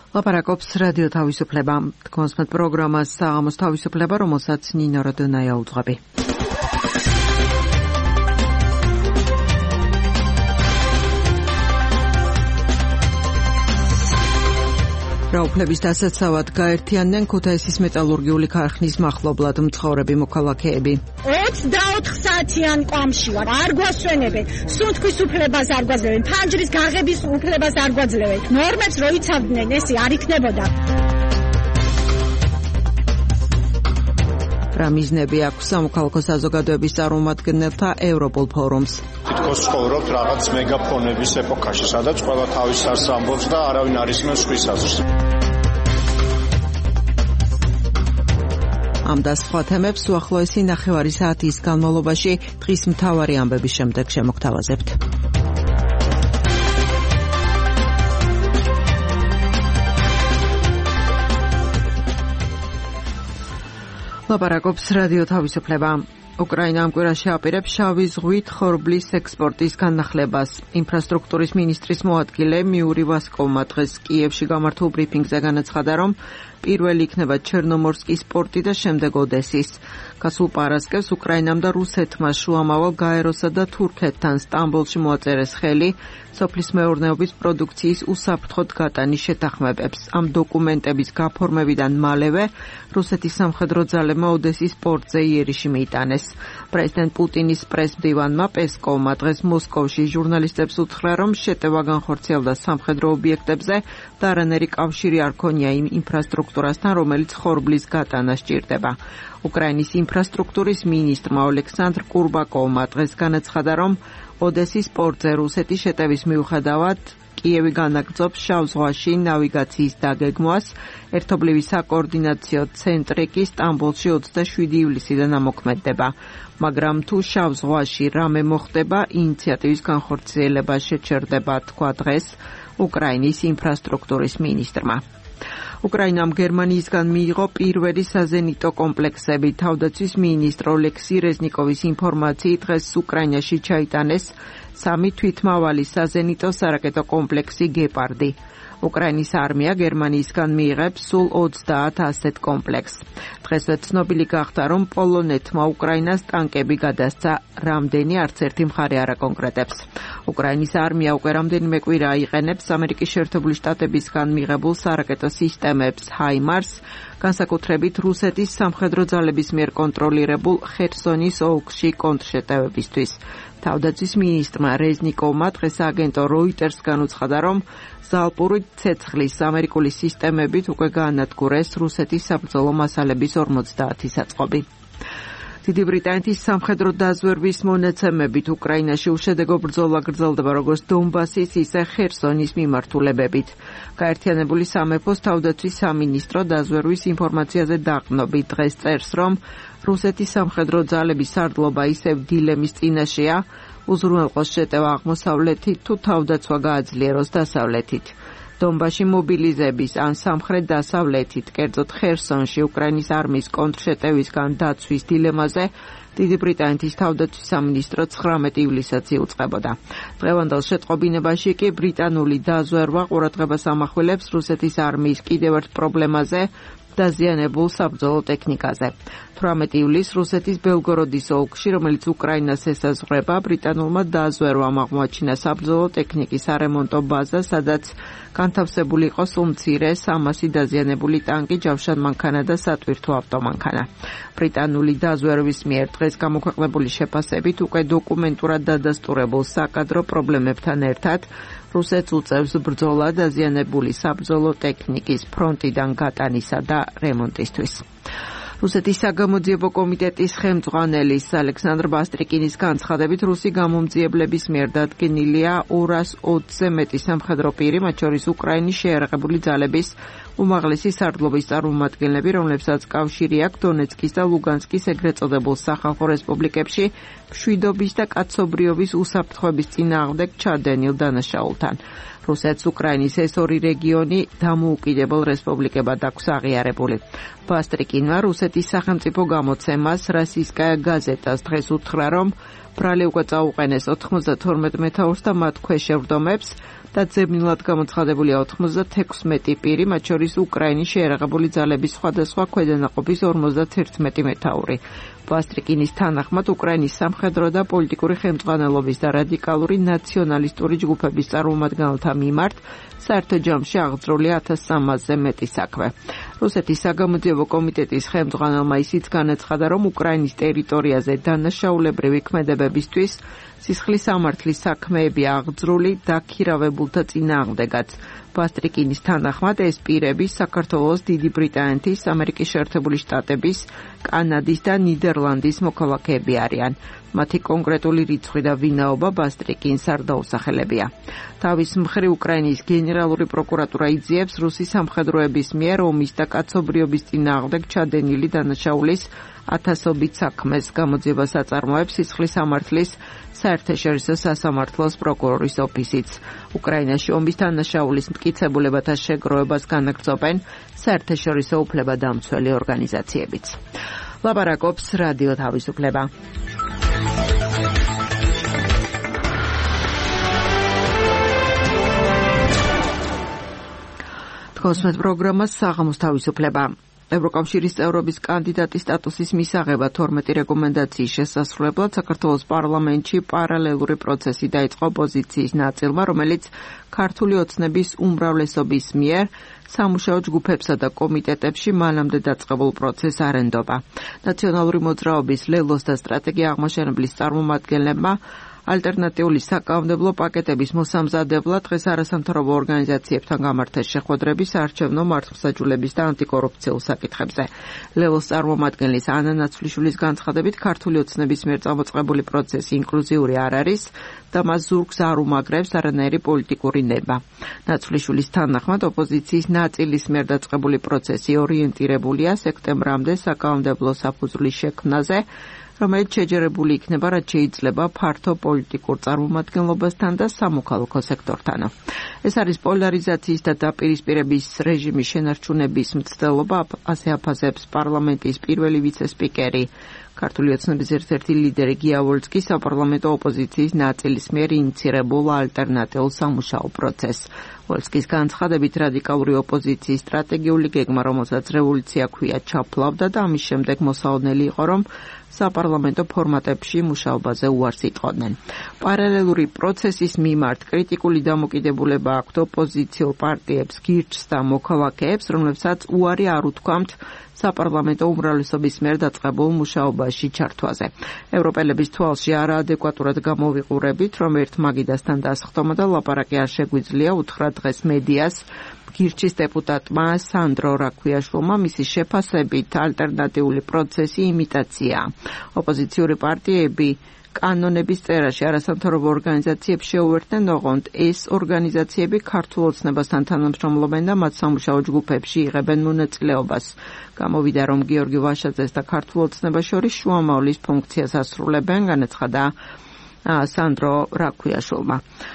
ლაპარაკობს რადიო თავისუფლება. თქვენს პროგრამას საღამოს თავისუფლება, რომელსაც ნინო როდონაია უძღვები. რაუფლების დასაცავად გაერთიანდნენ ქუთაისის მეტალურგიული ქარხნის მახლობლად მცხოვრები მოქალაქეები. 24 საათიან კვამში ვარ, არ გვასვენებენ, სუნთქვის უფლებას არ გვაძლევენ, ფანჯრის გაღების უფლებას არ გვაძლევენ. ნორმებს რო იცავდნენ, ესე არ იქნებოდა. რა მიზნები აქვს სამოქალაქო საზოგადოების წარმომადგენელთა ევროპულ ფორუმს? თითქოს ცხოვრობთ რაღაც მეგაფონების ეპოქაში, სადაც ყველა თავის აზრს ამბობს და არავინ არ ისმენს სხვის აზრს. ამ და სხვა თემებს უახლოესი ნახევარი საათის განმავლობაში დღის მთავარი ამბების შემდეგ შემოგთავაზებთ. ლაპარაკობს რადიო თავისუფლება. უკრაინა ამ კვირაში აპირებს შავი ზღვით ხორბლის ექსპორტის განახლებას. ინფრასტრუქტურის მინისტრის მოადგილე მიური ვასკოვმა დღეს კიევში გამართულ ბრიფინგზე განაცხადა, რომ პირველი იქნება ჩერნომორსკის პორტი და შემდეგ ოდესის. გასულ პარასკევს უკრაინამ და რუსეთმა შუამავალ გაეროსა და თურქეთთან სტამბოლში მოაწერეს ხელი სოფლის მეურნეობის პროდუქციის უსაფრთხოდ გატანის შეთანხმებებს. ამ დოკუმენტების გაფორმებიდან მალევე რუსეთის სამხედრო ძალებმა ოდესის პორტზე იერიში მიიტანეს. პრეზიდენტ პუტინის პრესმდივანმა პესკოვმა დღეს მოსკოვში ჟურნალისტებს უთხრა, რომ შეტევა განხორციელდა სამხედრო ობიექტებზე და არანაირი კავშირი არ ქონია იმ ინფრასტრუქტურასთან, რომელიც ხორბლის გატანა სჭირდება. უკრაინის ინფრასტრუქტურის მინისტრმა ოლექსანდრ კურბაკოვმა დღეს განაცხადა, რომ ოდესის პორტზე რუსეთის შეტევის მიუხედავად კიევი განაგრძობს შავ ზღვაში ნავიგაციის დაგეგმვას. ერთობლივი საკოორდინაციო ცენტრი კი სტამბოლში 27 ივლისიდან ამოქმედდება. მაგრამ თუ შავ ზღვაში რამე მოხდება, ინიციატივის განხორციელება შეჩერდება, თქვა დღეს უკრაინის ინფრასტრუქტურის მინისტრმა. უკრაინამ გერმანიისგან მიიღო პირველი საზენიტო კომპლექსები. თავდაცვის მინისტრ ოლექსი რეზნიკოვის ინფორმაციით დღეს უკრაინაში ჩაიტანეს 3 თვითმავალი საზენიტო სარაკეტო კომპლექსი გეპარდი. უკრაინის არმია გერმანიისგან მიიღებს სულ 30 ასეთ კომპლექსს. დღესვე ცნობილი გახდა, რომ პოლონეთმა უკრაინას ტანკები გადასცა, რამდენი არც ერთი მხარე არ აკონკრეტებს. უკრაინის არმია უკვე რამდენიმე კვირა აიყენებს ამერიკის შეერთებული შტატებისგან მიღებულ სარაკეტო სისტემებს HIMARS, განსაკუთრებით რუსეთის სამხედრო ძალების მიერ კონტროლირებულ ხერსონის ოლქში კონტრშეტევებისთვის. თავდაცვის მინისტრმა რეზნიკოვმა დღეს აგენტო როიტერსგან უცხადა, რომ ზალპური ცეცხლის ამერიკული სისტემებით უკვე გაანადგურეს რუსეთის საბრძოლო მასალების 50 საწყობი. დიდი ბრიტანეთის სამხედრო დაზვერვის მონაცემებით უკრაინაში უშედეგო ბრძოლა გრძელდება როგორც დონბასის, ისე ხერსონის მიმართულებებით. გაერთიანებული სამეფოს თავდაცვის სამინისტრო დაზვერვის ინფორმაციაზე დაყრდნობით დღეს წერს, რომ რუსეთის სამხედრო ძალების სარდლობა ისევ დილემის წინაშეა, უზრუნველყოს შეტევა აღმოსავლეთით თუ თავდაცვა გააძლიეროს დასავლეთით. დონბასში მობილიზების ან სამხრეთ დასავლეთით, კერძოდ ხერსონში უკრაინის არმიის კონტრშეტევისგან დაცვის დილემაზე დიდი ბრიტანეთის თავდაცვის სამინისტრო 19 ივლისსაც იუწყებოდა. დღევანდელ შეტყობინებაში კი ბრიტანული დაზვერვა ყურადღებას ამახვილებს რუსეთის არმიის კიდევ ერთ პრობლემაზე, დაზიანებულ საბრძოლო ტექნიკაზე. 18 ივლისს რუსეთის ბელგოროდის ოლქში, რომელიც უკრაინას ესაზღვრება, ბრიტანულმა დაზვერვამ აღმოაჩინა საბრძოლო ტექნიკის არემონტო ბაზა, სადაც განთავსებული იყო სულ მცირე 300 დაზიანებული ტანკი, ჯავშან მანქანა და სატვირთო ავტომანქანა. ბრიტანული დაზვერვის მიერ დღეს გამოქვეყნებული შეფასებით უკვე დოკუმენტურად დადასტურებულ საკადრო პრობლემებთან ერთად რუსეთს უწევს ბრძოლა დაზიანებული საბრძოლო ტექნიკის ფრონტიდან გატანისა და რემონტისთვის. რუსეთის საგამოძიებო კომიტეტის ხელმძღვანელის ალექსანდრ ბასტრიკინის განცხადებით, რუსი გამომძიებლების მიერ დადგენილია 220-ზე მეტი სამხედრო პირი, მათ შორის უკრაინის შეიარაღებული ძალების უმაღლესი სარდლობის წარმომადგენლები, რომლებსაც კავშირი აქვს დონეცკის და ლუგანსკის ეგრეთ წოდებულ სახალხო რესპუბლიკებში მშვიდობის და კაცობრიობის უსაფრთხოების წინააღმდეგ ჩადენილ დანაშაულთან. რუსეთს უკრაინის ეს ორი რეგიონი დამოუკიდებელ რესპუბლიკებად აქვს აღიარებული. ბასტრიკინმა რუსეთის სახელმწიფო გამოცემას რასისტკაია გაზეტას დღეს უთხრა, რომ ბრალი უკვე წაუყენეს 92 მეთაურს და მათ ქვეშევრდომებს, და ძებნილად გამოცხადებულია 96 პირი, მათ შორის უკრაინის შეიარაღებული ძალების სხვადასხვა ქვედანაყოფის 51 მეთაური. ბასტრიკინის თანახმად უკრაინის სამხედრო და პოლიტიკური ხელმძღვანელობის და რადიკალური ნაციონალისტური ჯგუფების წარმომადგენელთა მიმართ საერთო ჯამში აღძრულია 1300-ზე მეტი საქმე. რუსეთის საგამოძიებო კომიტეტის ხელმძღვანელმა ისიც განაცხადა, რომ უკრაინის ტერიტორიაზე დანაშაულებრივი ქმედებებისთვის სისხლის სამართლის საქმეები აღძრული დაქირავებულთა წინააღმდეგაც. ბასტრიკინის თანახმად ეს პირები საქართველოს, დიდი ბრიტანეთის, ამერიკის შეერთებული შტატების, კანადის და ნიდერლანდის მოქალაქეები არიან. მათი კონკრეტული რიცხვი და ვინაობა ბასტრიკინს არ დაუსახელებია. თავის მხრივ უკრაინის გენერალური პროკურატურა იძიებს რუსის სამხედროების მიერ ომის და კაცობრიობის წინააღმდეგ ჩადენილი დანაშაულის ათასობით საქმეს გამოძიებას აწარმოებს სისხლის სამართლის საერთაშორისო სასამართლოს პროკურორის ოფისიც. უკრაინაში ომის დანაშაულის მტკიცებულებათა შეგროვებას განაგრძობენ საერთაშორისო უფლებადამცველი ორგანიზაციებიც. ლაპარაკობს რადიო თავისუფლება. თქოსმეთ პროგრამას საღამოს თავისუფლება. ევროკავშირის წევრობის კანდიდატის სტატუსის მისაღებად 12 რეკომენდაციის შესასრულებლად საქართველოს პარლამენტში პარალელური პროცესი დაიწყო ოპოზიციის ნაწილმა, რომელიც ქართული ოცნების უმრავლესობის მიერ სამუშაო ჯგუფებსა და კომიტეტებში მანამდე დაწყებულ პროცესს არ ენდობა. ნაციონალური მოძრაობის ლელოს და სტრატეგია აღმაშენებლის წარმომადგენლებმა ალტერნატიული საკანონმდებლო პაკეტების მოსამზადებლად დღეს არასამთავრობო ორგანიზაციებთან გამართეს შეხვედრები საარჩევნო მართლმსაჯულების და ანტიკორუფციულ საკითხებზე. ლელოს წარმომადგენლის ანა ნაცვლიშვილის განცხადებით, ქართული ოცნების მიერ წამოწყებული პროცესი ინკლუზიური არ არის და მას ზურგს არ უმაგრებს არანაირი პოლიტიკური ნება. ნაცვლიშვილის თანახმად, ოპოზიციის ნაწილის მიერ დაწყებული პროცესი ორიენტირებულია სექტემბრამდე საკანონმდებლო საფუძვლის შექმნაზე, რომელიც შეჯერებული იქნება, რაც შეიძლება ფართო პოლიტიკურ წარმომადგენლობასთან და სამოქალაქო სექტორთან. ეს არის პოლარიზაციის და დაპირისპირების რეჟიმის შენარჩუნების მცდელობა, ასე აფასებს პარლამენტის პირველი ვიცე-სპიკერი, ქართული ოცნების ერთ-ერთი ლიდერი გია ვოლსკი საპარლამენტო ოპოზიციის ნაწილის მიერ ინიცირებულ ალტერნატიულ სამუშაო პროცესს. ვოლსკის განცხადებით, რადიკალური ოპოზიციის სტრატეგიული გეგმა, რომელსაც რევოლუცია ქვია, ჩაფლავდა და ამის შემდეგ მოსაოდნელი იყო, რომ საპარლამენტო ფორმატებში მუშაობაზე უარს იტყოდნენ. პარალელური პროცესის მიმართ კრიტიკული დამოკიდებულება აქვთ ოპოზიციურ პარტიებს, გირჩს და მოქალაქეებს, რომლებსაც უარი არ უთქვამთ საპარლამენტო უმრავლესობის მიერ დაწყებულ მუშაობაში ჩართვაზე. ევროპელების თვალში არაადეკვატურად გამოვიყურებით, რომ ერთ მაგიდასთან დასხდომა და ლაპარაკი არ შეგვიძლია, უთხრა დღეს მედიას გირჩის დეპუტატმა სანდრო რაქვიაშვილმა, მისი შეფასებით ალტერნატიული პროცესი იმიტაცია. ოპოზიციური პარტიები კანონების წერაში არასამთავრობო ორგანიზაციებს შეუერთდნენ, ოღონდ ეს ორგანიზაციები ქართულ ოცნებასთან თანამშრომლობენ და მათ სამუშაო ჯგუფებში იღებენ მონაწილეობას. გამოვიდა, რომ გიორგი ვაშაძეს და ქართულ ოცნებას შორის შუამავლის ფუნქციას ასრულებენ, განაცხადა სანდრო რაქვიაშვილმა.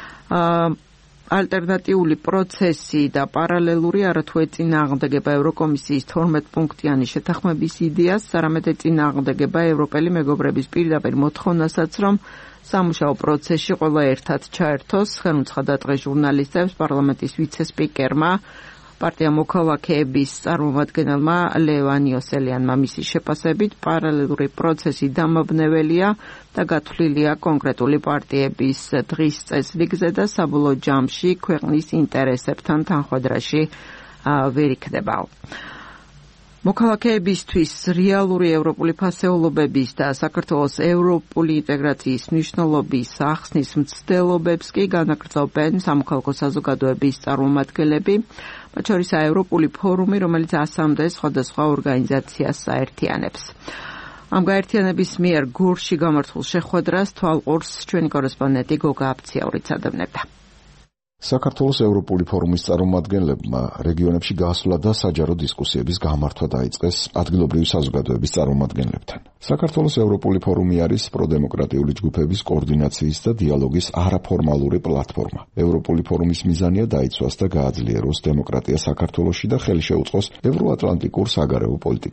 ალტერნატიული პროცესი და პარალელური არათუ ეწინააღმდეგება ევროკომისიის 12 პუნქტიანი შეთანხმების იდეას, არამედ ეწინააღმდეგება ევროპელი მეგობრების პირდაპირ მოთხოვნასაც, რომ სამუშაო პროცესში ყველა ერთად ჩაერთოს. ხელმუცხადა დღეს ჟურნალისტებს პარლამენტის ვიცე-სპიკერმა, პარტია მოქალაქეების წარმომადგენელმა ლევან იოსელიანმა მისი შეფასებით, პარალელური პროცესი დამაბნეველია და გათვლილია კონკრეტული პარტიების დღის წესრიგზე და საბოლოო ჯამში ქვეყნის ინტერესებთან თანხვედრაში ვერ იქნება. მოქალაქეებისთვის რეალური ევროპული ფასეულობების და საქართველოს ევროპული ინტეგრაციის მნიშვნელობის ახსნის მცდელობებს კი განაგრძობენ სამოქალაქო საზოგადოების წარმომადგენლები, მათ შორისაა ევროპული ფორუმი, რომელიც 100-მდე სხვადასხვა ორგანიზაციას აერთიანებს. ამ გაერთიანების მიერ გორში გამართულ შეხვედრას თვალყურს ჩვენი კორესპონდენტი გოგა აფციაურიც ადევნებდა. საქართველოს ევროპული ფორუმის წარმომადგენლებმა რეგიონებში გასვლა და საჯარო დისკუსიების გამართვა დაიწყეს ადგილობრივი საზოგადოების წარმომადგენლებთან. საქართველოს ევროპული ფორუმი არის პროდემოკრატიული ჯგუფების კოორდინაციის და დიალოგის არაფორმალური პლატფორმა. ევროპული ფორუმის მიზანია დაიცვას და გააძლიეროს დემოკრატია საქართველოში და ხელი შეუწყოს ევროატლანტიკურ საგარეო პოლიტიკას.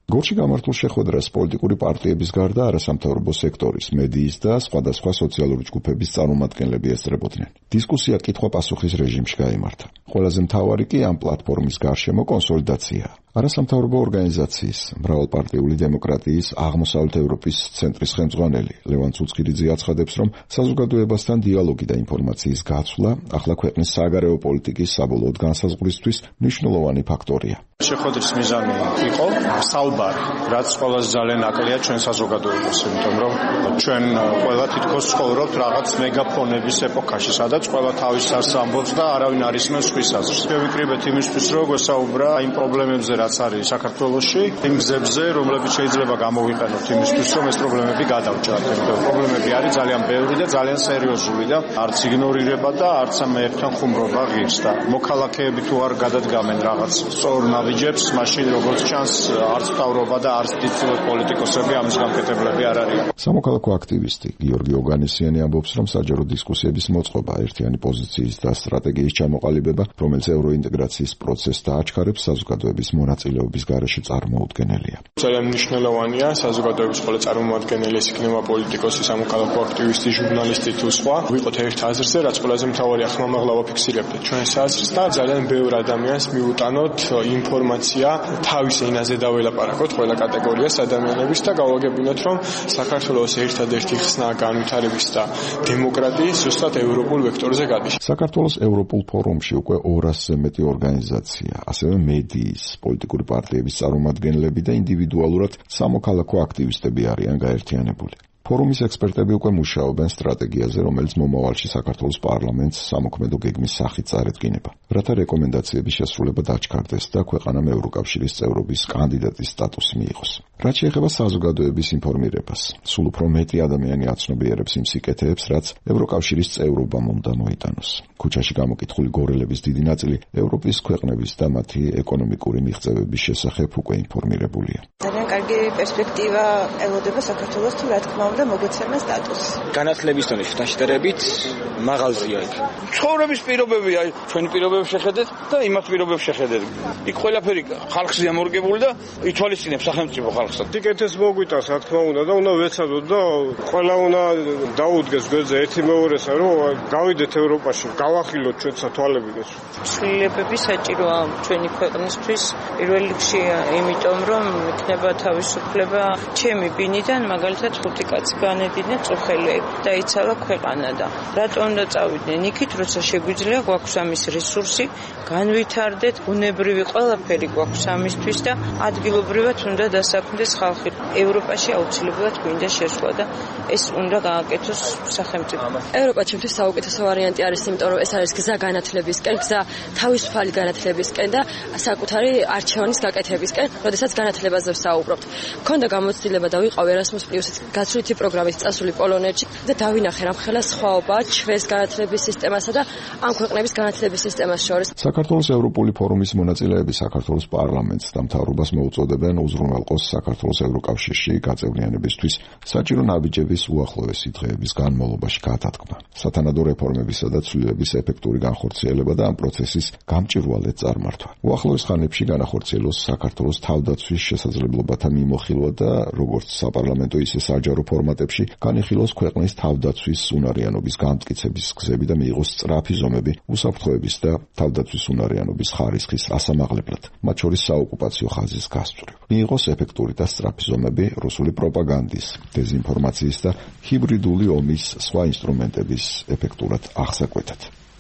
გორში გამართულ შეხვედრას პოლიტიკური პარტიების გარდა არასამთავრობო სექტორის, მედიის და სხვადასხვა სოციალური ჯგუფების წარმომადგენლები ესწრებოდნენ. დისკუსია კითხვა-პასუხის რეჟიმში გაიმართა. ყველაზე მთავარი კი ამ პლატფორმის გარშემო კონსოლიდაციაა. არასამთავრობო ორგანიზაციის მრავალპარტიული დემოკრატიის აღმოსავლეთ ევროპის ცენტრის ხელმძღვანელი ლევან ცუცქირიძე აცხადებს, რომ საზოგადოებასთან დიალოგი და ინფორმაციის გაცვლა ახლა ქვეყნის საგარეო პოლიტიკის საბოლოოდ განსაზღვრისთვის მნიშვნელოვანი ფაქტორია. შეხვედრის მიზანი იყო საუბარი, რაც ყველაზე ძალიან აკლია ჩვენ საზოგადოებას, იმიტომ რომ ჩვენ ყველა თითქოს ცხოვრობთ რაღაც მეგაფონების ეპოქაში, სადაც ყველა თავის აზრს ამბობს და არავინ არ ისმენს სხვის აზრს. შევიკრიბეთ იმისთვის, რომ გვესაუბრა იმ პრობლემებზე, რაც არის საქართველოში, იმ გზებზე, რომლებიც შეიძლება გამოვიყენოთ იმისთვის, რომ ეს პრობლემები გადავჭრათ. იმიტომ პრობლემები არის ძალიან ბევრი და ძალიან სერიოზული და არც იგნორირება და არც ამ ერთთან ხუმრობა ღირს და მოქალაქეები თუ არ გადადგამენ რაღაც სწორ ნაბიჯებს, მაშინ როგორც ჩანს არც მთავრობა და არც დიდ პოლიტიკოსები ამის გამკეთებლები არ არიან. სამოქალაქო აქტივისტი გიორგი ოგანესიანი ამბობს, რომ საჯარო დისკუსიების მოწყობა, ერთიანი პოზიციის და სტრატეგიის ჩამოყალიბება, რომელიც ევროინტეგრაციის პროცესს დააჩქარებს, საზოგადოების მონაწილეობის გარეშე წარმოუდგენელია. ძალიან მნიშვნელოვანია საზოგადოების ყველა წარმომადგენელი, ეს იქნება პოლიტიკოსი, სამოქალაქო აქტივისტი, ჟურნალისტი თუ სხვა, ვიყოთ ერთ აზრზე, რაც ყველაზე მთავარია, ხმამაღლა ვაფიქსირებდეთ ჩვენს აზრს და ძალიან ბევრ ადამიანს მიუტანოთ ინფორმაცია თავის ენაზე დაველაპარაკოთ ყველა კატეგორიას ადამიანების და გავაგებინოთ, რომ საქართველოს ერთადერთი ხსნა განვითარების და დემოკრატიის ზუსტად ევროპულ ვექტორზე გადის. საქართველოს ევროპულ ფორუმში უკვე 200-ზე მეტი ორგანიზაცია, ასევე მედიის, პოლიტიკური პარტიების წარმომადგენლები და ინდივიდუალურად სამოქალაქო აქტივისტები არიან გაერთიანებული. ფორუმის ექსპერტები უკვე მუშაობენ სტრატეგიაზე, რომელიც მომავალში საქართველოს პარლამენტს სამოქმედო გეგმის სახით წარედგინება, რათა რეკომენდაციების შესრულება დაჩქარდეს და ქვეყანამ ევროკავშირის წევრობის კანდიდატის სტატუსი მიიღოს. რაც შეეხება საზოგადოების ინფორმირებას, სულ უფრო მეტი ადამიანი აცნობიერებს იმ სიკეთეებს, რაც ევროკავშირის წევრობამ უნდა მოიტანოს. ქუჩაში გამოკითხული გორელების დიდი ნაწილი ევროპის ქვეყნების და მათი ეკონომიკური მიღწევების შესახებ უკვე ინფორმირებულია. ძალიან კარგი პერსპექტივა ელოდება საქართველოს, თუ რა თქმა უნდა მოგეცემა სტატუსი. განათლების დონის შედარებით მაღალზია იქ. ცხოვრების პირობები, აი ჩვენი პირობებს შეხედეთ და იმათ პირობებს შეხედეთ. იქ ყველაფერი ხალხზე ამორგებული და ითვალისწინებს სახელმწიფო ხალხს. ტიკეტებს მოგვიტანს, რა თქმა უნდა და უნდა ვეცადოთ და ყველა უნდა დაუდგეს გვერდზე ერთი მეორესა, რომ გავიდეთ ევროპაში, გავახილოთ ჩვენსა თვალებინეს. ცვლილებები საჭიროა ჩვენი ქვეყნისთვის, პირველ რიგში იმიტომ რომ იქნება თავისუფლება ჩემი ბინიდან, მაგალითად 5 კაცი განედიდნენ წუხელები და იცალა ქვეყანა და რატომ უნდა წავიდნენ იქით, როცა შეგვიძლია, გვაქვს ამის რესურსი, განვითარდეთ, ბუნებრივი ყველაფერი გვაქვს ამისთვის და ადგილობრივად უნდა დასაქმდეს ხალხი. ევროპაში აუცილებლად გვინდა შესვლა და ეს უნდა გააკეთოს სახელმწიფომ. ევროპა ჩემთვის საუკეთესო ვარიანტი არის, იმიტომ რომ ეს არის გზა განათლებისკენ, გზა თავისუფალი განათლებისკენ და საკუთარი არჩევანის გაკეთებისკენ, როდესაც განათლებაზე ვსაუბრობთ. მქონდა გამოცდილება და ვიყავ Erasmus+-ის გაცვლითი პროგრამით წასული პოლონეთში და დავინახე რა მხელა სხვაობაა ჩვენს განათლების სისტემასა და ამ ქვეყნების განათლების სისტემას შორის. საქართველოს ევროპული ფორუმის მონაწილეები საქართველოს პარლამენტს და მთავრობას მოუწოდებენ უზრუნველყოს საქართველოს ევროკავშირში გაწევრიანებისთვის საჭირო ნაბიჯების უახლოესი დღეების განმავლობაში გადადგმა. სათანადო რეფორმებისა და ცვლილების ეფექტური განხორციელება და ამ პროცესის გამჭვირვალედ წარმართვა. უახლოეს ხანებში განახორციელოს საქართველოს თავდაცვის შესაძლებლობათა მიმოხილვა და როგორც საპარლამენტო ისე საჯარო ფორმატებში განიხილოს ქვეყნის თავდაცვის უნარიანობის განმტკიცების გზები და მიიღოს სწრაფი ზომები უსაფრთხოების და თავდაცვის უნარიანობის ხარისხის ასამაღლებლად, მათ შორის საოკუპაციო ხაზის გასწვრივ. მიიღოს ეფექტური და სწრაფი ზომები რუსული პროპაგანდის, დეზინფორმაციის და ჰიბრიდული ომის სხვა ინსტრუმენტების ეფექტურად აღსაკვეთად.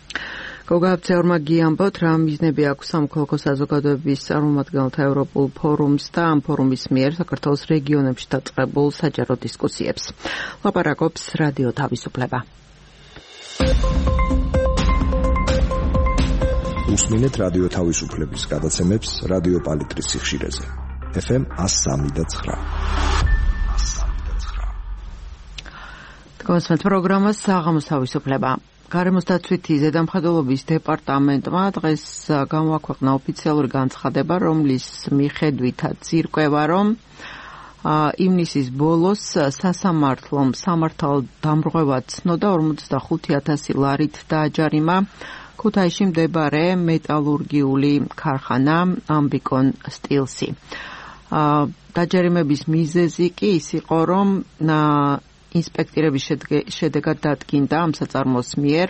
გოგაბცეორმა გიამბოთ, რა მიზნები აქვს სამოქალაქო საზოგადოების წარმომადგენელთა ევროპულ ფორუმს და ამ ფორუმის მიერ საქართველოს რეგიონებში დაწყებულ საჯარო დისკუსიებს. ლაპარაკობს რადიო თავისუფლება. უსმინეთ რადიო თავისუფლების გადაცემებს რადიო პალიტრის სიხშირეზე. FM 103.9. თქვენს პროგრამას საღამოს თავისუფლება. გარემოს დაცვითი ზედამხედველობის დეპარტამენტმა დღეს გამოაქვეყნა ოფიციალური განცხადება, რომლის მიხედვითაც ირკვევა, რომ ივნისის ბოლოს სასამართლომ სამართალ დამრღვევად ცნოდა 45,000 ლარით დააჯარიმა ქუთაისში მდებარე მეტალურგიული ქარხანა ამბიკონ სტილსი. დაჯერიმების მიზეზი კი ის იყო, რომ ინსპექტირების შედეგად დადგინდა ამ საწარმოს მიერ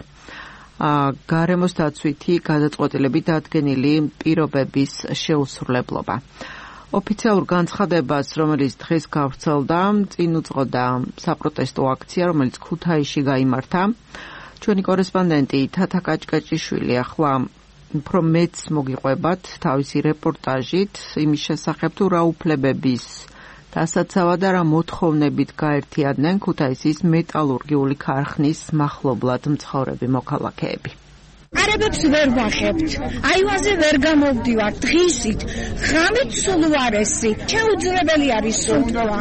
გარემოს დაცვითი გადაწყვეტილებით დადგენილი პირობების შეუსრულებლობა. ოფიციალურ განცხადებას, რომელიც დღეს გავრცელდა, წინ უძღოდა საპროტესტო აქცია, რომელიც ქუთაისში გაიმართა. ჩვენი კორესპონდენტი თათა კაჭკაჭიშვილი ახლა უფრო მეც მოგიყვებათ თავისი რეპორტაჟით იმის შესახებ, თუ რა უფლებების დასაცავად და რა მოთხოვნებით გაერთიანდნენ ქუთაისის მეტალურგიული ქარხნის მახლობლად მცხოვრები მოქალაქეები. არებებს ვერ ვახებთ. აივანზე ვერ გამოვდივართ. დღისით ღამით სულ უარესი. შეუძლებელი არის სუნთქვა.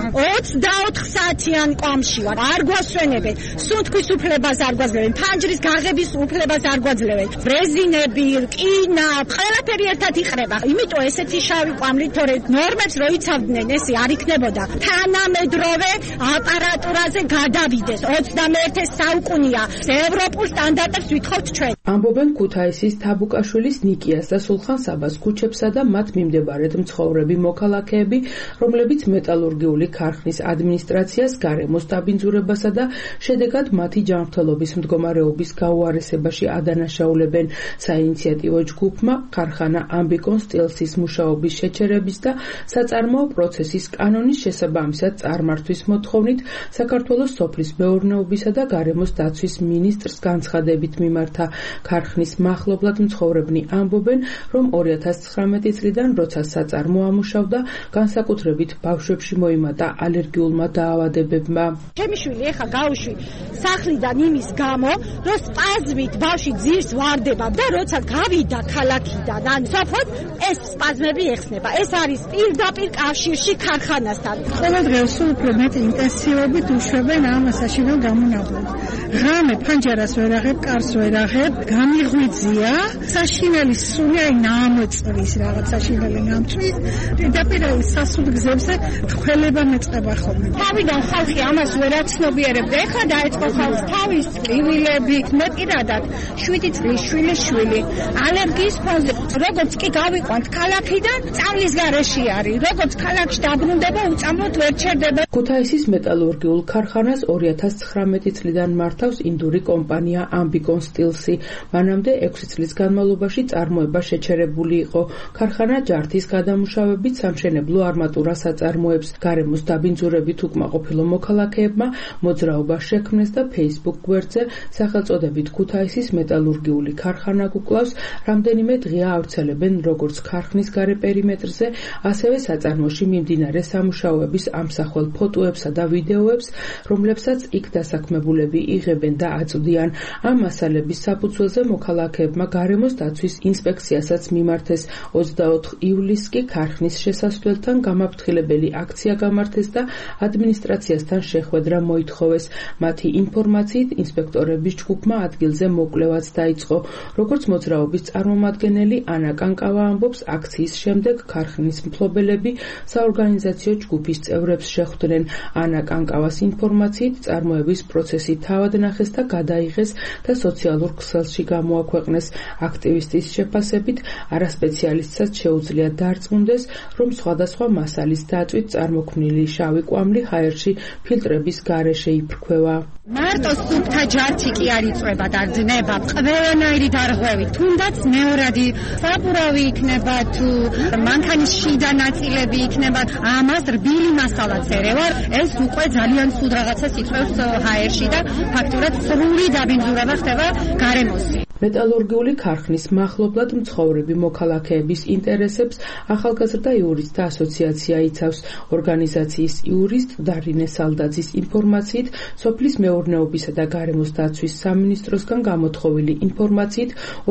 24 საათიან კვამში ვარ. არ გვასვენებენ. სუნთქვის უფლებას არ გვაძლევენ. ფანჯრის გაღების უფლებას არ გვაძლევენ. ბრეზინები, რკინა, ყველაფერი ერთად იყრება. იმიტომ ესეთი შავი კვამლი, თორე ნორმებს რო იცავდნენ, ესე არ იქნებოდა. თანამედროვე აპარატურაზე გადავიდეს. 21 საუკუნეა. ევროპულ სტანდარტებს ვითხოვთ ჩვენ. ამბობენ ქუთაისის თაბუკაშვილის, ნიკიას და სულხან საბას ქუჩებსა და მათ მიმდებარედ მცხოვრები მოქალაქეები, რომლებიც მეტალურგიული ქარხნის ადმინისტრაციას გარემოს დაბინძურებასა და შედეგად მათი ჯანმრთელობის მდგომარეობის გაუარესებაში ადანაშაულებენ. საინიციატივო ჯგუფმა ქარხანა ამბიკონ სტილსის მუშაობის შეჩერების და საწარმოო პროცესის კანონის შესაბამისად წარმართვის მოთხოვნით საქართველოს სოფლის მეურნეობისა და გარემოს დაცვის მინისტრს განცხადებით მიმართა. ქარხნის მახლობლად მცხოვრებნი ამბობენ, რომ 2019 წლიდან, როცა საწარმო ამუშავდა, განსაკუთრებით ბავშვებში მოიმატა ალერგიულმა დაავადებებმა. ჩემი შვილი ეხა გაუშვი სახლიდან იმის გამო, რომ სპაზმით ბავშვი ძირს ვარდება და როცა გავიდა ქალაქიდან, ან სოფოდ ეს სპაზმები ეხსნება. ეს არის პირდაპირ კავშირში ქარხანასთან. ყველა დღეს სულ უფრო მეტ ინტენსივობით უშვებენ ამ საშინელ გამონაბოლს. ღამე ფანჯარას ვერ აღებ, კარს ვერ აღებ, გამიღვიძია, საშინელი სული აი ნამოწრის რაღაც საშინელი ნამწრის, პირდაპირ სასულ გზებზე თქველება მეწყება ხოლმე. თავიდან ხალხი ამას ვერ აცნობიერებდა, ეხლა დაეწყო ხალხს თავის ტკივილებით, მე პირადად 7 წლის შვილი ალერგიის ფონზე, როგორც კი გავიყვანთ ქალაქიდან, წამლის გარეშე არის, როგორც ქალაქში დაბრუნდება, უწამოდ ვერ ჩერდება. ქუთაისის მეტალურგიულ ქარხანას 2019 წლიდან მართავს ინდური კომპანია ამბიკონ სტილსი. მანამდე 6 წლის განმავლობაში წარმოება შეჩერებული იყო. ქარხანა ჯართის გადამუშავებით სამშენებლო არმატურას აწარმოებს. გარემოს დაბინძურებით უკმაყოფილო მოქალაქეებმა მოძრაობა შექმნეს და Facebook გვერდზე სახელწოდებით ქუთაისის მეტალურგიული ქარხანა გუკლავს, რამდენიმე დღეა ავრცელებენ როგორც ქარხნის გარე პერიმეტრზე, ასევე საწარმოში მიმდინარე სამუშაოების ამსახველ ფოტოებსა და ვიდეოებს, რომლებსაც იქ დასაქმებულები იღებენ და აწვდიან. ამ მასალების საფუძველზე მოქალაქეებმა გარემოს დაცვის ინსპექციასაც მიმართეს. 24 ივლისს კი ქარხნის შესასვლელთან გამაფრთხილებელი აქცია გამართეს და ადმინისტრაციასთან შეხვედრა მოითხოვეს. მათი ინფორმაციით ინსპექტორების ჯგუფმა ადგილზე მოკვლევაც დაიწყო. როგორც მოძრაობის წარმომადგენელი ანა კანკავა ამბობს, აქციის შემდეგ ქარხნის მფლობელები საორგანიზაციო ჯგუფის წევრებს შეხვდნენ. ანა კანკავას ინფორმაციით წარმოების პროცესი თავად ნახეს და გადაიღეს და სოციალურ ქსელში გამოაქვეყნეს. აქტივისტის შეფასებით, არასპეციალისტსაც შეუძლია დარწმუნდეს, რომ სხვადასხვა მასალის დაწვით წარმოქმნილი შავი კვამლი ჰაერში ფილტრების გარეშე იფრქვევა. მარტო სუფთა ჯართი კი არ იწვება და ძნება ყველანაირი დარღვევით, თუნდაც მეორადი საბურავი იქნება თუ მანქანის შიდა ნაწილები იქნება, ამას რბილი მასალაც ერევარ, ეს უკვე ძალიან სულ რაღაცას იწვევს ჰაერში და ფაქტურად სრული დაბინძურება ხდება გარემოსი. მეტალურგიული ქარხნის მახლობლად მცხოვრები მოქალაქეების ინტერესებს ახალგაზრდა იურისტთა ასოციაცია იცავს. ორგანიზაციის იურისტ დარინე სალდაძის ინფორმაციით, სოფლის მეურნეობისა და გარემოს დაცვის სამინისტროსგან გამოთხოვილი ინფორმაციით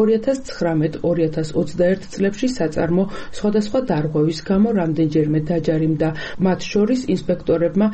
2019-2021 წლებში საწარმო სხვადასხვა დარღვევის გამო რამდენჯერმე დაჯარიმდა. მათ შორის ინსპექტორებმა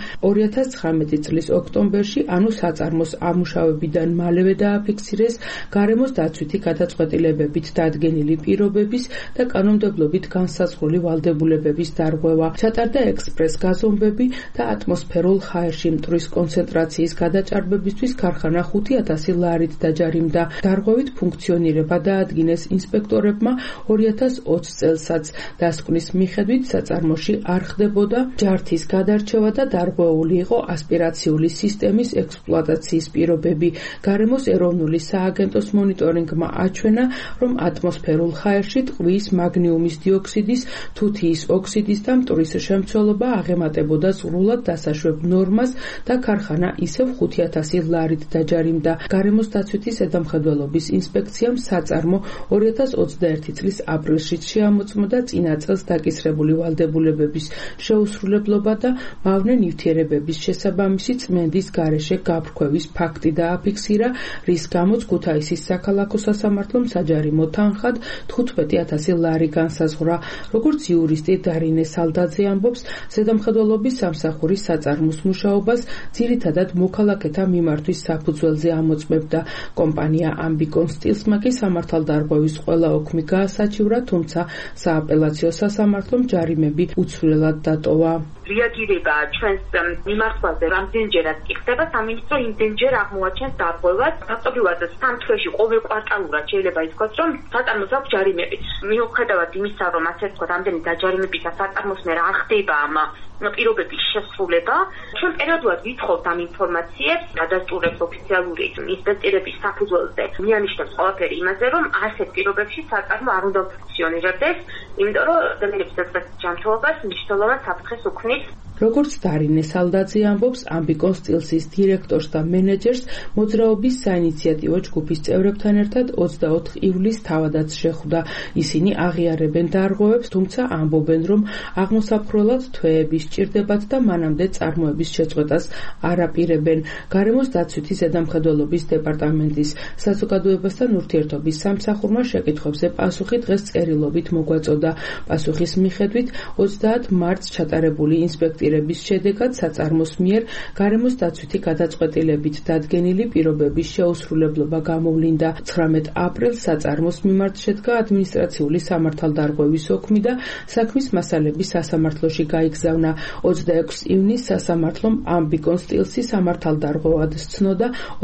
2019 წლის ოქტომბერში, ანუ საწარმოს ამუშავებიდან მალევე დააფიქსირეს გარემოს დაცვითი გადაწყვეტილებებით დადგენილი პირობების და კანონმდებლობით განსაზღვრული ვალდებულებების დარღვევა. ჩატარდა ექსპრეს გაზომბები და ატმოსფერულ ჰაერში მტვრის კონცენტრაციის გადაჭარბებისთვის ქარხანა 5,000 ლარით დაჯარიმდა. დარღვევით ფუნქციონირება დაადგინეს ინსპექტორებმა 2020 წელსაც. დასკვნის მიხედვით საწარმოში არ ხდებოდა ჯართის გადარჩევა და დარღვეული იყო ასპირაციული სისტემის ექსპლუატაციის პირობები. გარემოს ეროვნული სააგენტოს მონიტორინგმა აჩვენა, რომ ატმოსფერულ ჰაერში ტყვიის, მაგნიუმის დიოქსიდის, თუთიის ოქსიდის და მტვრის შემცველობა აღემატებოდა ზღვრულად დასაშვებ ნორმას და ქარხანა ისევ 5,000 ლარით დაჯარიმდა. გარემოს დაცვითი ზედამხედველობის ინსპექციამ საწარმო 2021 წლის აპრილშიც შეამოწმოდა წინა წელს დაკისრებული ვალდებულებების შეუსრულებლობა და მავნე ნივთიერებების შესაბამისი წმენდის გარეშე გაფრქვევის ფაქტი დააფიქსირა, რის გამოც ქუთაისის საქალაქო სასამართლომ საჯარიმო თანხად 15,000 ლარი განსაზღვრა. როგორც იურისტი დარინე სალდაძე ამბობს, ზედამხედველობის სამსახურის საწარმოს მუშაობას ძირითადად მოქალაქეთა მიმართვის საფუძველზე ამოწმებდა. კომპანია ამბიკონსტილსმა კი სამართალდარღვევის ყველა ოქმი გაასაჩივრა, თუმცა სააპელაციო სასამართლომ ჯარიმები უცვლელად დატოვა. რეაგირება ჩვენს მიმართვაზე რამდენჯერაც კი ხდება, სამინისტრო იმდენჯერ აღმოაჩენს დარღვევას. ფაქტობრივად სამ თვეში ყოველ კვარტალურად შეიძლება ითქვას, რომ საწარმოს აქვს ჯარიმები. მიუხედავად იმისა, რომ ასე ვთქვათ, ამდენი დაჯარიმების და საწარმოს მერე არ ხდება ამ პირობების შესრულება, ჩვენ პერიოდულად ვითხოვთ ამ ინფორმაციებს, დადასტურებს ოფიციალური ინსპექტორების საფუძველზე. მიანიშნებს ყველაფერი იმაზე, რომ ასეთ პირობებში საწარმო არ უნდა ფუნქციონირებდეს, იმიტომ რომ ადამიანების დასწრების ჯანმრთელობას მნიშვნელოვან საფრთხეს უქმნის. როგორც დარინე სალდაძე ამბობს, ამბიკონსტილსის დირექტორს და მენეჯერს მოძრაობის საინიციატივო ჯგუფის წევრებთან ერთად 24 ივლისს თავადაც შეხვდა. ისინი აღიარებენ დარღვევებს, თუმცა ამბობენ, რომ აღმოსაფხრელად თვეები სჭირდებათ და მანამდე წარმოების შეწყვეტას არ აპირებენ. გარემოს დაცვითი ზედამხედველობის დეპარტამენტის საზოგადოებასთან ურთიერთობის სამსახურმა შეკითხვებზე პასუხი დღეს წერილობით მოგვაწოდა. პასუხის მიხედვით 30 მარტს ჩატარებული ინსპექტირების შედეგად საწარმოს მიერ გარემოს დაცვითი გადაწყვეტილებით დადგენილი პირობების შეუსრულებლობა გამოვლინდა. 19 აპრილს საწარმოს მიმართ შედგა ადმინისტრაციული სამართალდარღვევის ოქმი და საქმის მასალები სასამართლოში გაიგზავნა. 26 ივნისს სასამართლომ ამბიკონსტილსი სამართალდარღვევად სცნოდა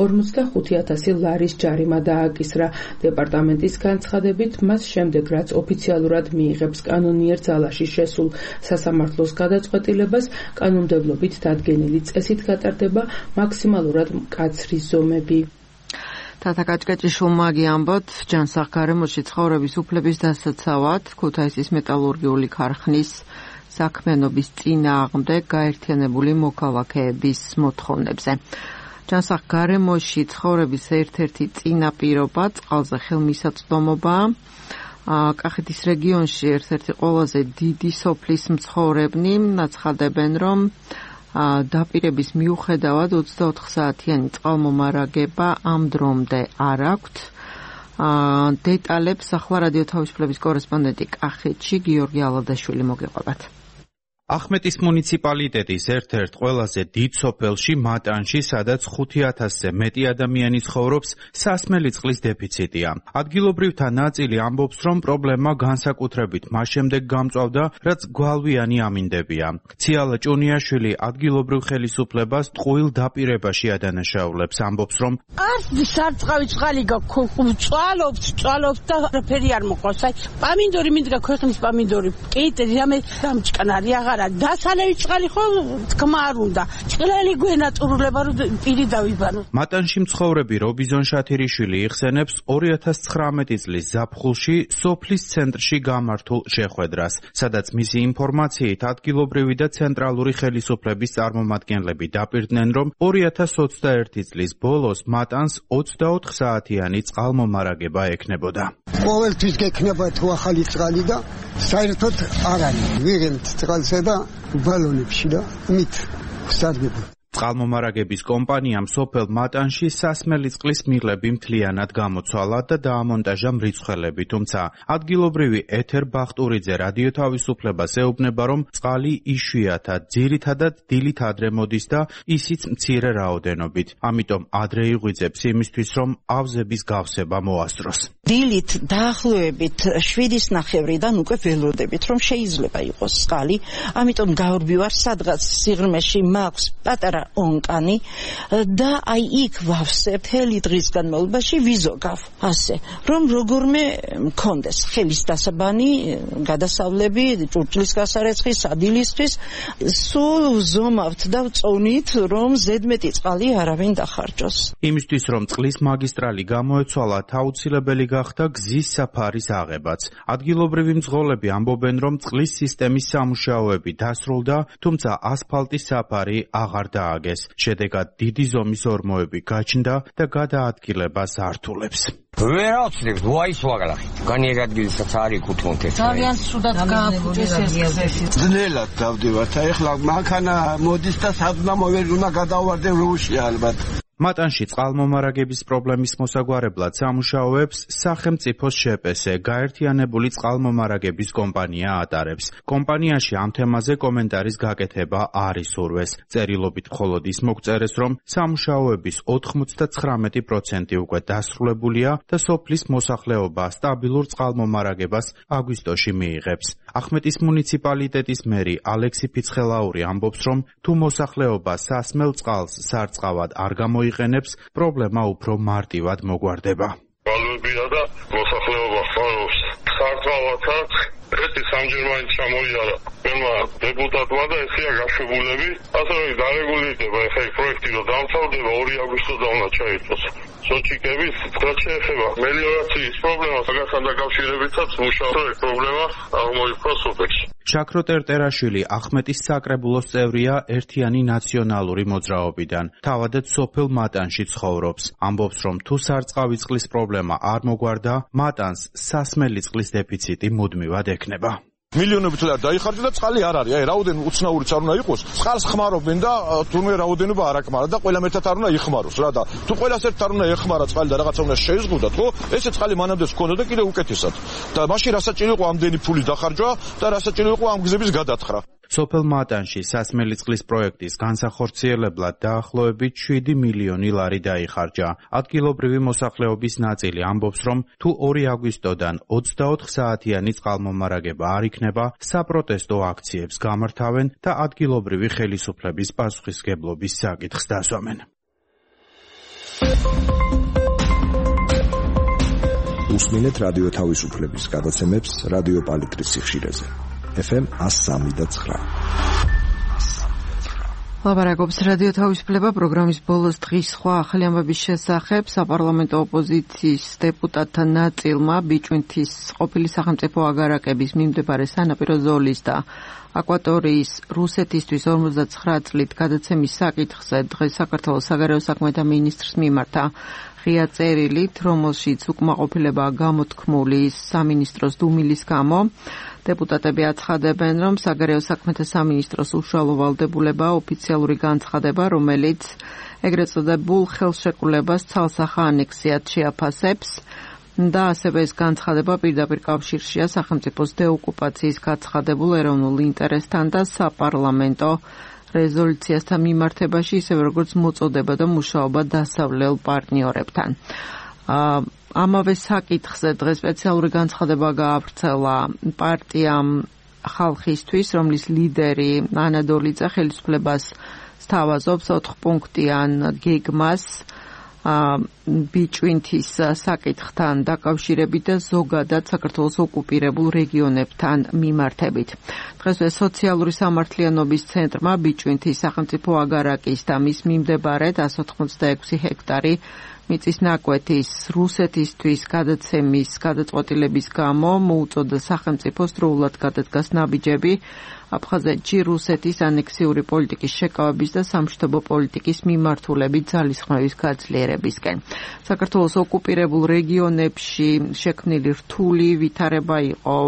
45,000 ლარის ჯარიმა დააკისრა. დეპარტამენტის განცხადებით, მას შემდეგ რაც ოფიციალურად მიიღებს კანონიერ ძალაში შესულ სასამართლოს გადაწყვეტილებას, კანონმდებლობით დადგენილი წესით გატარდება მაქსიმალურად მკაცრი ზომები. თათა კაჭკაჭიშვილმა ამბობთ, ჯანსაღ გარემოში ცხოვრების უფლების დასაცავად ქუთაისის მეტალურგიული ქარხნის საქმიანობის წინააღმდეგ გაერთიანებული მოქალაქეების მოთხოვნებზე. ჯანსაღ გარემოში ცხოვრების ერთ-ერთი წინაპირობა წყალზე ხელმისაწვდომობაა. კახეთის რეგიონში ერთ-ერთი ყველაზე დიდი სოფლის მცხოვრებნი აცხადებენ, რომ დაპირების მიუხედავად 24 საათიანი წყალმომარაგება ამ დრომდე არ აქვთ. დეტალებს ახლა რადიო თავისუფლების კორესპონდენტი კახეთში გიორგი ალადაშვილი მოგეყვებათ. ახმეტის მუნიციპალიტეტის ერთ-ერთ ყველაზე დიდ სოფელში მატანში, სადაც 5,000-ზე მეტი ადამიანი ცხოვრობს, სასმელი წყლის დეფიციტია. ადგილობრივთა ნაწილი ამბობს, რომ პრობლემა განსაკუთრებით მას შემდეგ გამწვავდა, რაც გვალვიანი ამინდებია. ციალა ჭუნიაშვილი ადგილობრივ ხელისუფლებას ტყუილ დაპირებაში ადანაშაულებს, ამბობს, რომ არც სარწყავი წყალი გაქვს, წვალობთ და რაფერი არ მოყავს. აი, პამინდორი მინდა ქვეყნის პამინდორი. კეიტერი რამე დამჭკნარი დასალევი წყალი ხო თქმა არ უნდა. ჭრელი გვენატურულება რომ პირი დავიბანო. მატანში მცხოვრები რობიზონ შათირიშვილი იხსენებს 2019 წლის ზაფხულში სოფლის ცენტრში გამართულ შეხვედრას, სადაც მისი ინფორმაციით ადგილობრივი და ცენტრალური ხელისუფლების წარმომადგენლები დაპირდნენ, რომ 2021 წლის ბოლოს მატანს 24 საათიანი წყალმომარაგება ექნებოდა. ყოველთვის გექნება თუ ახალი წყალი და საერთოდ არ არის. ვიღებთ წყალსა და ბალონებში და მით ვსარგებლობთ. წყალმომარაგების კომპანიამ სოფელ მატანში სასმელი წყლის მილები მთლიანად გამოცვალა და დაამონტაჟა მრიცხველები, თუმცა ადგილობრივი ეთერ ბახტურიძე რადიო თავისუფლებას ეუბნება, რომ წყალი იშვიათად, ძირითადად დილით ადრე მოდის და ისიც მცირე რაოდენობით. ამიტომ ადრე იღვიძებს იმისთვის, რომ ავზების გავსება მოასწროს. დილით დაახლოებით 7:30-დან უკვე ველოდებით, რომ შეიძლება იყოს წყალი, ამიტომ გავრბივარ სადღაც სიღრმეში მაქვს პატარა ონკანი და აი იქ ვავსებ მთელი დღის განმავლობაში ვიზოგავ. ასე, რომ როგორმე მქონდეს ხელის დასაბანი, გადასავლები, ჭურჭლის გასარეცხი, სადილისთვის, სულ ვზომავთ და ვწონით, რომ ზედმეტი წყალი არავინ დახარჯოს. იმისთვის, რომ წყლის მაგისტრალი გამოეცვალათ, აუცილებელი გახდა გზის საფარის აღებაც. ადგილობრივი მძღოლები ამბობენ, რომ წყლის სისტემის სამუშაოები დასრულდა, თუმცა ასფალტის საფარი აღარ დააგეს. შედეგად დიდი ზომის ორმოები გაჩნდა და გადაადგილებას ართულებს. ვერ ავწევთ ვაის ვაგალახი. განიერ ადგილსაც არის კუთვნით. ძალიან ცუდად გააფუჭეს ეს გზები. ძნელად დავდივართ. აი ახლა მანქანა მოდის და სადღა მოვერ უნდა გადავარდე რუში ალბათ. მატანში წყალმომარაგების პრობლემის მოსაგვარებლად სამუშაოებს სახელმწიფოს შეპესე გაერთიანებული წყალმომარაგების კომპანია ატარებს. კომპანიაში ამ თემაზე კომენტარის გაკეთება არ ისურვეს. წერილობით მხოლოდ ის მოგწერეს, რომ სამუშაოების 99% უკვე დასრულებულია და სოფლის მოსახლეობა სტაბილურ წყალმომარაგებას აგვისტოში მიიღებს. ახმეტის მუნიციპალიტეტის მერი ალექსი ფიცხელაური ამბობს, რომ თუ მოსახლეობა სასმელ წყალს სარწყავად არ გამოიყენებს, პრობლემა უფრო მარტივად მოგვარდება. გალვებია და მოსახლეობა ხარობს სარწყავადაც ერთი სამჯერმაინც ჩამოიარა მერმა დეპუტატმა და ესია გაშვებულები, ასევე დარეგულირდება ეხლა ეს პროექტი რომ დამთავრდება 2 აგვისტოდან უნდა ჩაიწოს. სოჭიკების რაც შეეხება მელიორაციის პრობლემას, მაგასთან დაკავშირებითაც მუშაობთ პრობლემა აღმოიფრა სოფელში. შაქრო ტერტერაშვილი ახმეტის საკრებულოს წევრია ერთიანი ნაციონალური მოძრაობიდან. თავადაც სოფელ მატანში ცხოვრობს. ამბობს, რომ თუ სარწყავი წყლის პრობლემა არ მოგვარდა, მატანს სასმელი წყლის დეფიციტი მუდმივად ექნება. მილიონობით ლარი დაიხარჯა და წყალი არ არის. აი რაოდენ უცნაურიც არ უნდა იყოს. წყალს ხმარობენ და თურმე რაოდენობა არ აკმარა და ყველამ ერთად არ უნდა იხმაროს რა და თუ ყველას ერთად არ უნდა ეხმარა წყალი და რაღაცა უნდა შეიზღუდათ, ხო? ესე წყალი მანამდე ჰქონდა და კიდე უკეთესად. და მაშინ რასაჭირო იყო ამდენი ფული დახარჯვა და რასაჭირო იყო ამ გზების გადათხრა. სოფელ მატანში სასმელი წყლის პროექტის განსახორციელებლად დაახლოებით 7 მილიონი ლარი დაიხარჯა. ადგილობრივი მოსახლეობის ნაწილი ამბობს, რომ თუ 2 აგვისტოდან 24 საათიანი წყალმომარაგება არ იქნება, საპროტესტო აქციებს გამართავენ და ადგილობრივი ხელისუფლების პასუხისმგებლობის საკითხს დასვამენ. უსმინეთ რადიო თავისუფლების გადაცემებს რადიო პალიტრის სიხშირეზე. FM 103.9. ლაპარაკობს რადიო თავისუფლება პროგრამის ბოლოს დღის სხვა ახალი ამბების შესახებ. საპარლამენტო ოპოზიციის დეპუტატთა ნაწილმა ბიჭვინთის ყოფილი სახელმწიფო აგარაკების მიმდებარე სანაპირო ზოლის და აკვატორიის რუსეთისთვის 59 წლით გადაცემის საკითხზე დღეს საქართველოს საგარეო საქმეთა მინისტრს მიმართა ღია წერილით, რომელშიც უკმაყოფილება გამოთქმული სამინისტროს დუმილის გამო. დეპუტატები აცხადებენ, რომ საგარეო საქმეთა სამინისტროს უშუალო ვალდებულებაა ოფიციალური განცხადება, რომელიც ეგრეთ წოდებულ ხელშეკრულებას ცალსახა ანექსიად შეაფასებს და ასევე ეს განცხადება პირდაპირ კავშირშია სახელმწიფოს დეოკუპაციის გაცხადებულ ეროვნულ ინტერესთან და საპარლამენტო რეზოლუციასთან მიმართებაში, ისევე როგორც მოწოდება და მუშაობა დასავლელ პარტნიორებთან. ამავე საკითხზე დღეს სპეციალური განცხადება გაავრცელა პარტიამ ხალხისთვის, რომლის ლიდერი ანა დოლიძე ხელისუფლებას სთავაზობს 4 პუნქტიან გეგმას ბიჭვინთის საკითხთან დაკავშირებით და ზოგადად საქართველოს ოკუპირებულ რეგიონებთან მიმართებით. დღესვე სოციალური სამართლიანობის ცენტრმა ბიჭვინთის სახელმწიფო აგარაკის და მის მიმდებარე 186 ჰექტარი მიწის ნაკვეთის რუსეთისთვის გადაცემის გადაწყვეტილების გამო მოუწოდა სახელმწიფოს დროულად გადადგას ნაბიჯები აფხაზეთში რუსეთის ანექსიური პოლიტიკის შეკავების და სამშვიდობო პოლიტიკის მიმართულებით ძალისხმევის გაძლიერებისკენ. საქართველოს ოკუპირებულ რეგიონებში შექმნილი რთული ვითარება იყო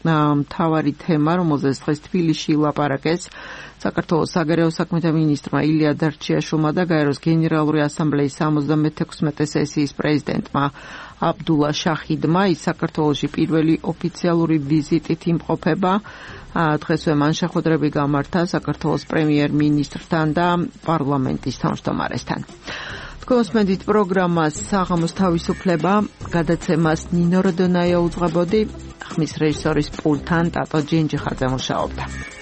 მთავარი თემა, რომელზეც დღეს თბილისში ილაპარაკეს საქართველოს საგარეო საქმეთა მინისტრმა ილია დარჩიაშვილმა და გაეროს გენერალური ასამბლეის 76 სესიის პრეზიდენტმა აბდულა შაჰიდმა. ის საქართველოში პირველი ოფიციალური ვიზიტით იმყოფება. დღესვე მან შეხვედრები გამართა საქართველოს პრემიერ-მინისტრთან და პარლამენტის თავმჯდომარესთან. თქვენს პროგრამას საღამოს თავისუფლება გადაცემას ნინო როდონაია უძღვებოდი, ხმის რეჟისორის პულტთან ტატო ჯინჯიხაძე მუშაობდა.